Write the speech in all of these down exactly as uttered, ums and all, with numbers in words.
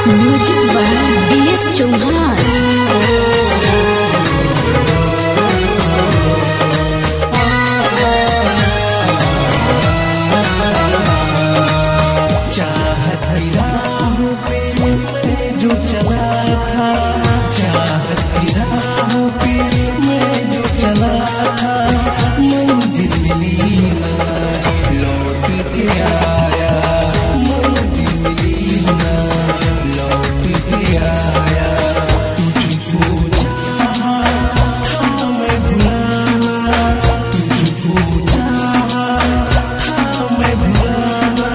Music by B S Chauhan. चाहत की राहों पे मैं जो चला था, चाहत की राहों पे मैं जो चला था, मंजिल मिली ना लौट के आया, मंजिल मिली ना लौट के आया। तुझको चाहा था मैं भुलाना, तुझको चाहा था मैं भुलाना,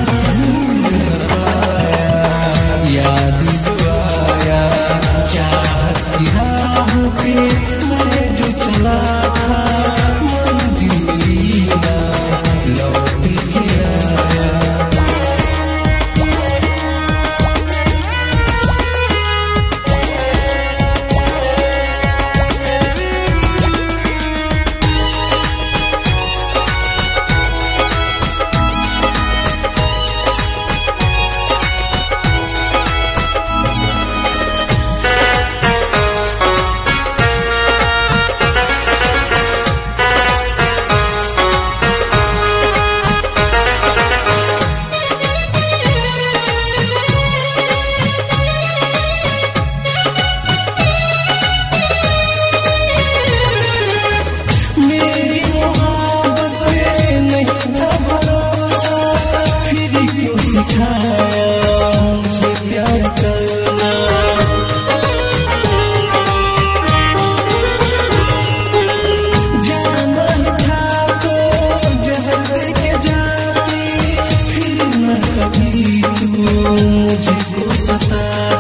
याद जो आया चाहत की राहों पे मैं जो चला था, मंजिल मिली ना लौट के आया। मेरी मोहब्बत पे नहीं था भरोसा, फिर क्यों सिखाया मुझे प्यार करना। जाना ही था तो जहर दे के जाती, फिर न कभी तू मुझको सता।